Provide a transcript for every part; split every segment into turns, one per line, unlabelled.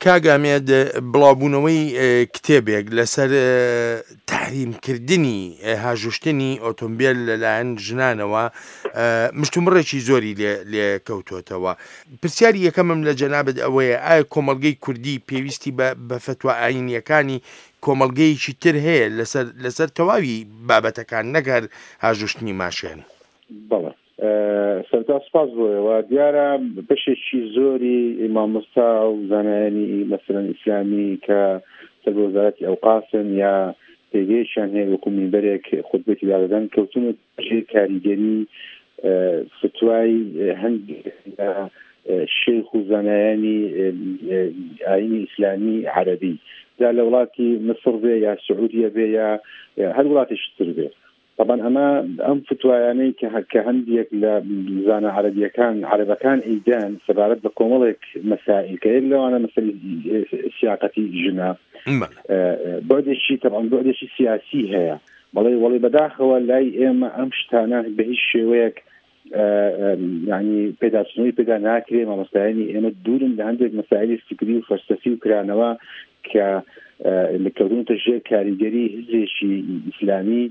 کاگامێد بڵاوبوونەوەی کتێبێک لەسەر تحریمکردنی هاژوشتنی ئۆتۆمبیل لەلایەن ژنانەوە مشتومڕێکی زۆری لێ کەوتۆتەوە. پرسیاری یەکەمم لە جەنابەت ئەوەیە ئایا کۆمەڵگەی کوردی پێویستی بە فتوە ئاینیەکانی کۆمەڵگەیەکی تر هەیە لەسەر تەواوی بابەتەکان نەگەر هاژوشتنی ماشێن؟
بەڵێ سەرتا سپاس بۆیەوە دیارە بەشێکی زۆری مامۆستا و زانایانی مەسەلەن ئیسلامی کە سەر بە وەزارەتی ئەوقافن یا پێگەیشیان هەیە وەکو مینبەرێک خوتبەتی دادەدەن کەوتونە ژێر کاریگەری فتوای هەندێک شێخ و زانایانی ئاینی ئیسلامی عەرەبی دا لە وڵاتی مصر بێ یا سعودیە بێ یا هەر وڵاتێکی تر بێ. طبعا ئەمە ئەم فتوایانەی کە هەندێک لە زانە عەرەبەکان ئیدان سەبارەت بە کۆمەڵێک مەسائل کە یەک لەوانە مەسەلەی سیاقەتی ژنە بۆدێکی طبعا بۆدێکی سیاسی هەیە وەڵێ بەداخەوە لای ئێمە ئەم شتانە بە هیچ شێوەیەک يعني پێداچنەوەی پێدا ناکرێ مامۆستایانی ئێمە دوورن لە هەندێک مەسائلی فکری و فەلسەفی و کرانەوە کە لەکەوتونەتە ژێر کاریگەری هزێکی ئیسلامی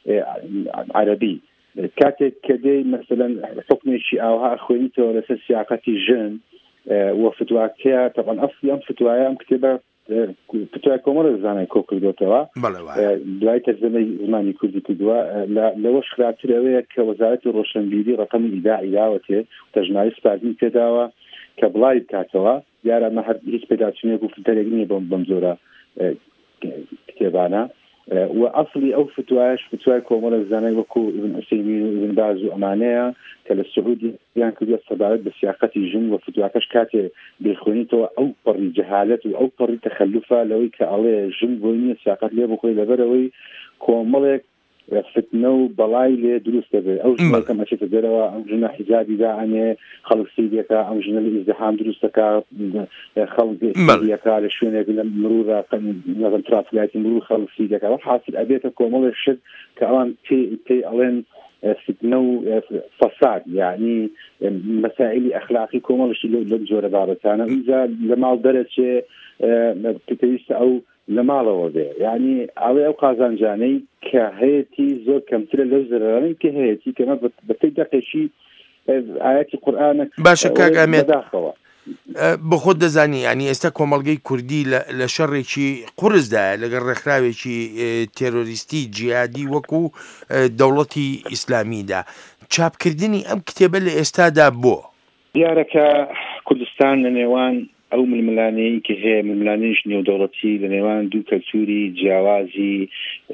عربي كاتب كدي مثلا حكم شيء او ها خوينته ولا سياقتي جن وفتواكيا طبعا اصلي ام فتوايا ام كتبه فتوى كومر زاني كوكل دوتوا دوايت زماني كردي كدوا لا وش خاطر كوزاره الروشنبيلي رقم اذاعي داوته تجمعي سبازي كداوا كبلاي كاتوا يارا ما حد هيك بداتني يقول في التليجني بمزوره كتابانا وأصلي أو فتوى كومر الزاني وكو ابن عثيمين وابن باز وأمانية كالسعودي يعني كدوا الصدارات بسياقة الجن وفتوى كشكاتي بالخونيته أو بري جهالة أو بري تخلفة لوي كعليه جن بويني سياقات ليه بخوي لبروي كومرك فتنو بلاي دروس به او جنا كما شفت دروا او جنا حجابي داعني خلق سيديكا او جنا الازدحام دروسك خلق سيديكا لشون يقول مرور نظام ترافيات مرور خلق سيديكا وحاصل ابيت كومول الشد كان تي الين فتنو فساد يعني مسائل اخلاقي كومول الشيء للجوره بارتانا اذا لما درجه بتيست او لماڵەوە بێ یعنی ئەوێ ئەو قازانجانەی کە هەیەی زۆر کەمترە لەو زەرەرانەی کە هەیەی کەمە بەپێی دەقێکی ئاەتی قورئانە
باشە کاک ئەمێد بە خۆت دەزانی ینی ئێستا کۆمەڵگەی کوردی لە شەڕێکی قورسدایە لەگەڵ ڕێکخراوێکی تێرۆریستی جیهادی وەکو دەوڵەتی ئیسلامیدا چاپکردنی ئەم کتێبە لە ئێستادا بۆ
دیارەکە کوردستان لە نێوان او ململاني كهي ململانيش نيو دولتي لنيوان دو كالتوري جاوازي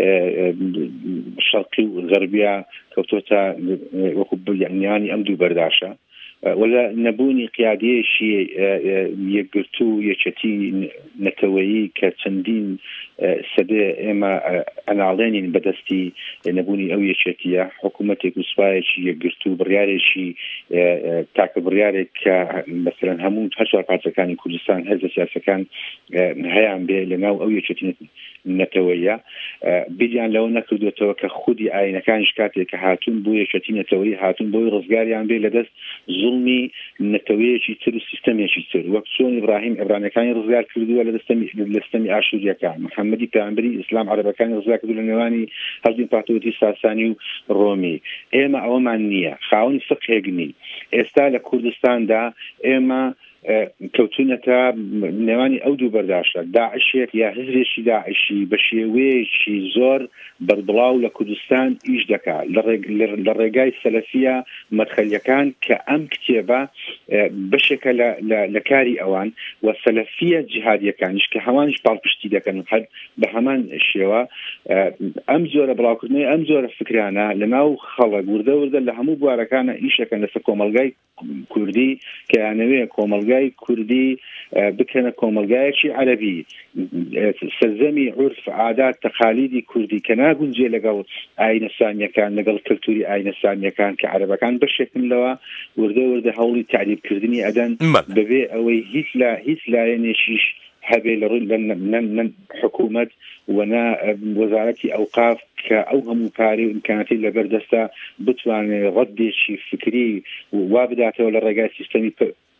شرقي وغربية كوتوتا وكب يعني امدو برداشا ولا نبوني قيادية شيء يقرتو يشتي نتوي كتندين سده اما انا عليني بدستي نبوني او يشتي حكومتك وسبايا شيء يقرتو برياري شيء تاك برياري مثلا همون هشار قاتكاني كردستان هذا سياسة كان هيام به لناو او يشتي نتويا بيجان لو نكردو توكا خودي اين كان شكاتي كهاتون بو يشتي نتوي هاتون بو رزقاري عن بي لدست ظلمي نتويشي تر سيستميشي تر وقتون إبراهيم كان رزقار كردو لستمي عاشوريا كان محمدي بيعنبري إسلام عربي كان رزقار كردو لنواني هزين باتوتي ساساني رومي إما أو معنية خاون فقه هجني استال كردستان دا إما كوتونتا نواني أودو برداشتا داعشيك يا هزريشي داعشي بشيويشي زور بردلاو لكردستان إيش دكا للرقاي السلفية مدخل كان كأم كتابة بشكل لكاري أوان والسلفية جهادية كانش كهوانش بالبشتي دكا بهمان الشيوة أم زور بلاوكرني أم زور فكرانا لناو خلق ورده لهمو بواركانا إيش كان لسا كومالغاي كردي كأنوية كومالغاي كردي بكنا كومالغاي شي عربي سلزمي عرف عادات تقاليدي كردي كنا قنجي لقل آين السامية كان لقل كالتوري آين السامية كان كعربة كان بشكل لوا ورده هولي تعريب كردني أدن ببي أوي هيسلا يعني شيش هبه لن حكومة ونا وزارتي أوقاف كأوهم كاري وإمكاناتي لبردستا بتوان ردي شي فكري وابداته ولا رجاء سيستمي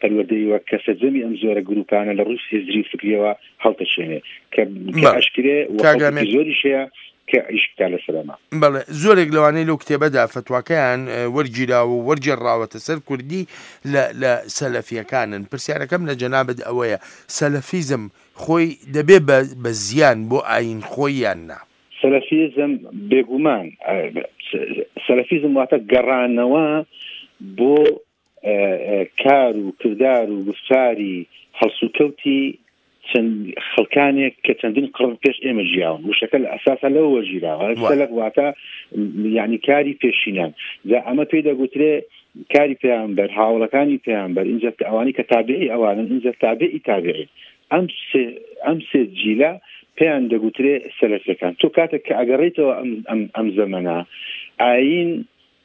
پەروەردەیەوە کە سەرجەمی ئەم زۆرە گروپانە لە ڕووی هێزری فکریەوە هەڵتەشێنێ کە ئەشکرێ زۆریش هەیە کە ئیشکتا لە سەرما.
بەڵێ زۆرێک لەوانەی لەو کتێبەدا فتواکەیان وەرگیراوە و وەرجێڕاوەتە سەر کوردی لە سەلەفیەکانن. پرسیارەکەم لە جەنابەت ئەوەیە سەلەفیزم خۆی دەبێ بە زیان بۆ ئاین خۆی یان نا؟
سەلەفیزم بێگومان سەلەفیزم واتە گەڕانەوە بۆ کار و کردار و گفتاری هەڵسوکەوتی چەند خەڵکانێک کە چەندین قڕن پێش ئێمە ژیاون وشەکە لە ئەساسا لەوە وەژیراوە سەلەف واتە یعنی کاری پێشینان جا ئەمە پێی دەگوترێ کاری پێیانبەر هاوڵەکانی پێیانبەر اینجا ئەوانی کە تابعی ئەوانن اینجا تابعی تابعی ئەم سێ جیلە پێیان دەگوترێ سەلەفیەکان. تۆ کاتێک کە ئەگەڕێیتەوە ئەم زەمەنە ئاین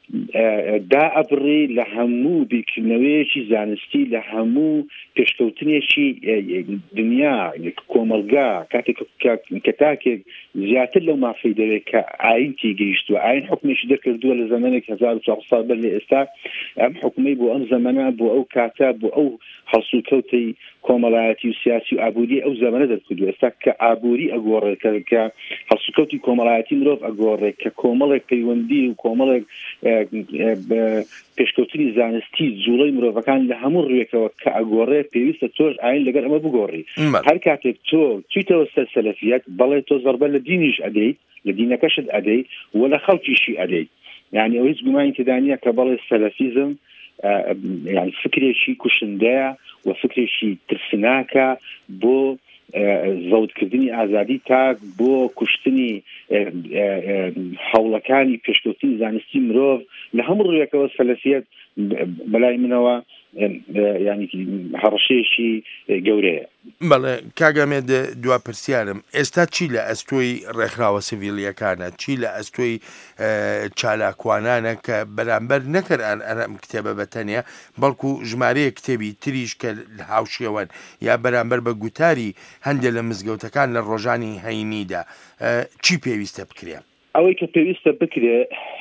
دا ئەبڕی لە هەموو بیرکردنەوەیەکی زانستی لە هەموو پێشکەوتنێکی دنیا کۆمەلگا کاتێک کە تاکێک زیاتر لەو مافەی دەوێت کە ئاینتی گەیشتووە ئاین حکمێکی دەکردووە لە زەمانێک 1400 بەر لە ئێستا ئەم حکومەی بۆ ئەم زەمانە بۆ ئەو کاتە بۆ ئەو هەڵسوکەوتەی کۆمەڵایەتی و سیاسی و ئابووری ئەو زەمانە دەکردووە. ئێستا کە ئابووری ئەگۆڕێت کە هەڵسوکەوتی کۆمەڵایەتی مرۆڤ ئەگۆڕێت کە کۆمەڵێک پەیوەندی و کۆمەڵێک پێشکەوتنی زانستی جوڵەی مرۆڤەکان لە هەموو ڕوێکەوە کە ئەگۆڕێ پێویستە تۆش ئاین لەگەر ئەمە بگۆڕی. هەر کاتێک تۆ چیتەوە سەر سەلەفیەت بەڵێ تۆ زەربە لە دینیش ئەدەیت لە دینەکەشت ئەدەیت و لە خەڵکیشی ئەدەیت. یعنی ئەو هیچ گومانی تێدا نییە کە بەڵێ سەلەفیزم یعنی فکرێکی کوشندەیە و فکرێکی ترسناکە بۆ زەوتکردنی ئازادی تاک بۆ کوشتنی هەوڵەکانی پێشکەوتنی زانستی مرۆڤ لە هەموو ڕوویەکەوە سەلەفیەت بەلای منەوە ینی هەڕەشەیەکی گەورەیە.
بەڵێ کاگەمێد دوا پرسیارم ئێستا چی لە ئەستۆی ڕێکخراوە سیڤیلیەکانە چی لە ئەستۆی چالاکوانانە کە بەرامبەر نەکرد ئەم کتێبە بەتەنیا بەڵکو ژمارەیە کتێبی تریش کە هاوشێوەن یا بەرامبەر بە گوتاری هەندێک لە مزگەوتەکان لە ڕۆژانی هەینیدا چی پێویستە بکرێ؟
ئەوەی کە پێویستە بکرێ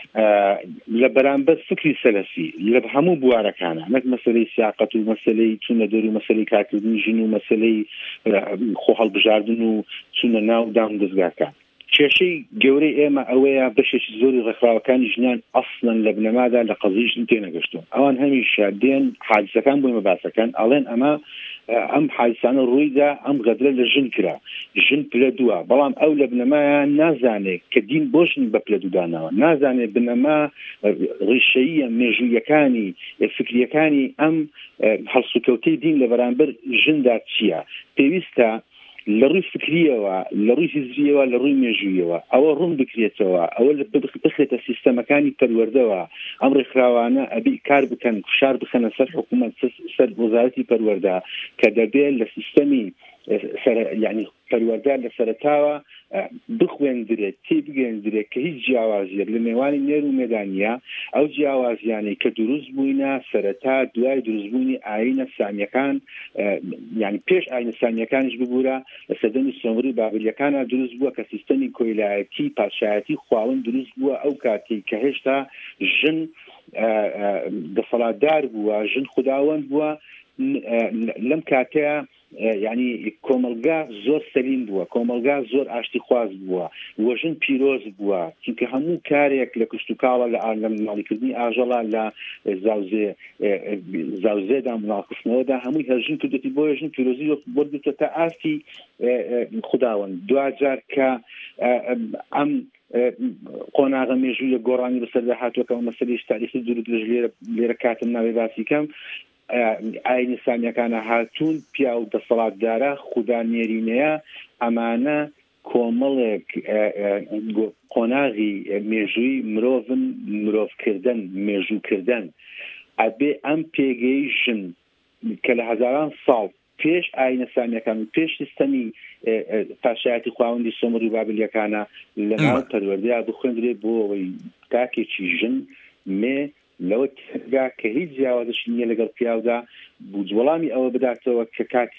لە بەرامبەر فکری سەلەفی لە هەموو بوارەکانە نەک مەسەلەی سیاقەت و مەسەلەی چوونە دەر و مەسەلەی کارکردنی ژن و مەسەلەی خۆ هەڵبژاردن و چوونە ناو دام دەستگاکان. کێشەی گەورەی ئێمە ئەوەیە بەشێکی زۆری ڕێکخراوەکانی ژنان ئەسڵەن لە بنەمادا لە قەزەی ژن تێنەگەشتون. ئەوان هەمیشە دێن حادسەکان بۆی مەباسەکان ئەڵێن ئەمە ئەم حادسانە ڕوویدا ئەم غەدرە لە ژن کرا ژن پلە دووە بەڵام ئەو لە بنەمایان نازانێت کە دین بۆ ژن بە پلە دوودانەوە نازانێت بنەما ڕیشەیە مێژوویەکانی فکریەکانی ئەم هەڵسوکەوتەی دین لە بەرامبەر ژندا چییە. پێویستە لە ڕووی فکریەوە لە ڕووی هیزریەوە لە ڕووی مێژوویەوە ئەوە ڕوون بکرێتەوە ئەوە بخرێتە سیستەمەکانی پەروەردەوە ئەم ڕێکخراوانە ئەبی کار بکەن فشار بخەنە سەر حکوومەت سەر وەزارەتی پەروەردە کە دەبێت لە سیستەمی یعنی پەروەردە لە سەرەتاوە بخوێندرێت تێ بگەێنرێت کە هیچ جیاوازیەک لە نێوانی نێر و مێدانیە ئەو جیاوازیانەی کە دروست بووینە سەرەتا دوای دروستبوونی ئاینە سامیەکان یعنی پێش ئاینە سامیەکانیش ببوورە لە سەردەمی سۆمری بابلیەکانە دروست بووە کە سیستەمی کۆیلایەتی پادشایەتی خواوەن دروست بووە ئەو کاتی کە هێشتا ژن دەسەڵاتدار بووە ژن خوداوەند بووە لەم کاتەیە یعنی کۆمەلگا زۆر سەلیم بووە کۆمەلگا زۆر ئاشتی خواز بووە وەژن پیرۆز بووە چونکە هەموو کارێک لە کشت و کاڵە لە ماڵیکردنی ئاژەڵا لە زاوزێدا مناڵکردنەوەدا هەمووی هەرژن کردوێتی بۆ ژن پیرۆزی بردوتە تا ئاستی خوداوەند دوجار کە ئەم قۆناغە مێژوویە گۆڕانی بەسەردا هاتووەکەەوە مەسەلەی تاریخی دوور لێرە کاتم ناوێ باسی کەم ئاینی سامیەکانە هاتوون پیا و دەسەڵاتدارە خودا نێرینەیە ئەمانە کۆمەڵێک قۆناغی مێژووی مرۆڤن مرۆڤکردن مێژووکردن ئەبێ ئەم پێگەی ژن کە لە هەزاران ساڵ پێش ئاینە سامیەکان و پێش سیستەمی پاشایەتی خواوەندی سۆمر و بابلیەکانە لە ناو پەروەردەیە بخوێندرێت بۆ ئەوەی تاکێکی ژن مێ لەوە کە هیچ جیاوازش نییە لەگەڵ پیاودا بوو وەڵامی ئەوە بداتەوە کە کاتێک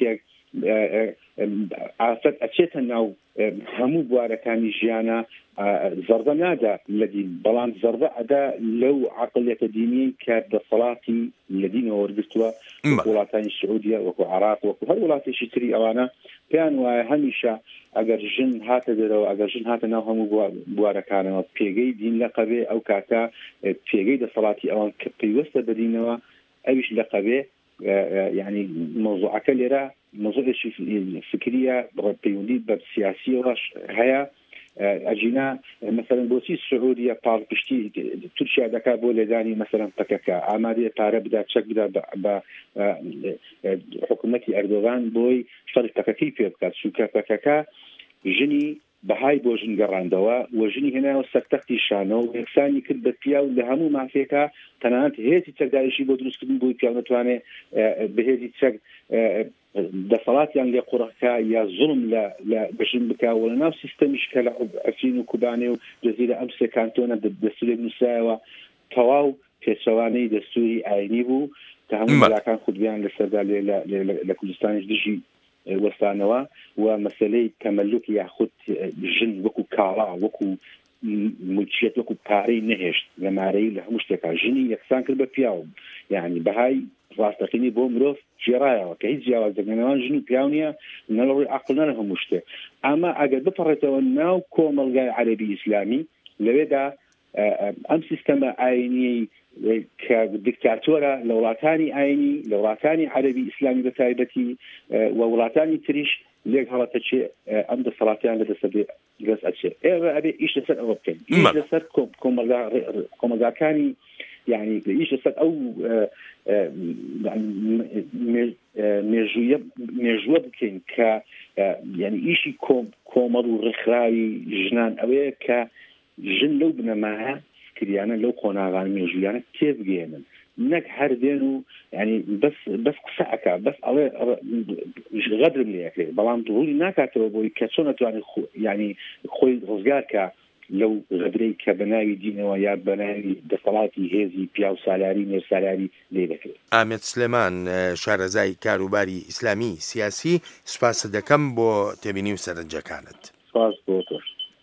ئافرەت ئەچێتە ناو هەموو بوارەکانی ژیانە زەردە نادا لە دین، بەڵام زەردە ئەدا لەو عەقڵیەتە دینی کە دەسەڵاتی لە دینەوە وەرگرتووە، وڵاتانی سعودیە وەکو عێراق وەکو هەر وڵاتێکی تری ئەوانە پێیان وایە هەمیشە ئەگەر ژن هاتە دەرەوە، ئەگەر ژن هاتە ناو هەموو بوارەکانەوە پێگەی دین لەقەبێ، ئەو کاتە پێگەی دەسەڵاتی ئەوان کە پەیوەستە بە دینەوە ئەویش لەقەبێ. يعني موضوعك لێرە موضوعێکی فکریە پەیوەندی بە سیاسیەوەش هەیە. ئەجینا مثلا بۆچی سعودیە پاڵپشتی تورکیا دەکات بۆ لێدانی مثلا پەکەکە، ئامادەیە پارە بدا چەک بدا بە حکوومەتی ئەردۆغان بۆی شەڕی پەکەکەی پێ بکات، چونکە پەکەکە ژنی بەهای بۆ ژن گەڕاندەوە و ژنی هێناوە سەرتەختی شانەوە و یەکسانی کرد بە پیا و لە هەموو مافێکە تەنانەت هێزی چەکداریشی بۆ دروستکردن بۆی پیا نەتوانێت بەهێزی چەک دەسەڵاتیان لێ قوڕەکە یا زوڵم لە بژن بکە و لە ناو سیستەمیش کە لە ئەفرین و کوبانێ و جەزیرە ئەم سێ کانتۆنە دەستوری نووسایەوە تەواو پێچەوانەی دەستوری ئاینی بوو کە هەموو مەلاکان خودبیان لەسەردا لە کوردستانیش دژی وەستانەوە و مەسەلەی تەمەلوک یاخود ژن وەکو کاڵا وەکو ملکیەت وەکو پارەی نەهێشت لەمارەی لە هەموو شتێکا ژنی یەکسان کرد بە پیاوە، یعنی بەهای ڕاستەقینی بۆ مرۆڤ جێڕایەوە کە هیچ جیاوازدەکردنەوەی ژن و پیاو نییە نەڵەڕووی عەقڵ نە لە هەموو شتێ. ئەمە ئەگەر بپەڕێتەوە ناو کۆمەلگای عەرەبی ئیسلامی لەوێدا ئەم سیستەمە ئاینی کە دیکتاتۆرە لە وڵاتانی ئاینی لە وڵاتانی عەرەبی ئیسلامی بە تایبەتی و وڵاتانی تریش لێک هەڵەتە چێ ئەم دەسەڵاتیان لە دەست ئەچێ. ئێوە ئەبێ ئیش لەسەر ئەوە بکەین، ئیش لەسەر کۆمەلگاکانی، یعنی ئیش لەسەر ئەو مێژووە بکەین کە یعنی ئیشی کۆمەڵ و ڕێکخراوی ژنان ئەوەیە کە ژن لەو بنەماها کریانە لەو قۆناغان مێژوویانە تێبگێنن، نەک هەر دێن و ینی بەس قسەکە بەس ئەڵێ غەدرم لێەکرێت، بەڵام ڕووی ناکاتەوە بۆی کە چۆن نەتوانێت ینی خۆی ڕزگارکە لەو غەدرەی کە بەناوی دینەوە یا بەناوی دەسەڵاتی هێزی پیا و سالاری نێرسالاری لێ دەکرێت.
ئامێد سلێمان، شارەزای کاروباری ئیسلامی سیاسی، سوپاس دەکەم بۆ تێبینی و سەرنجەکانت.
سپاس بۆ تۆش.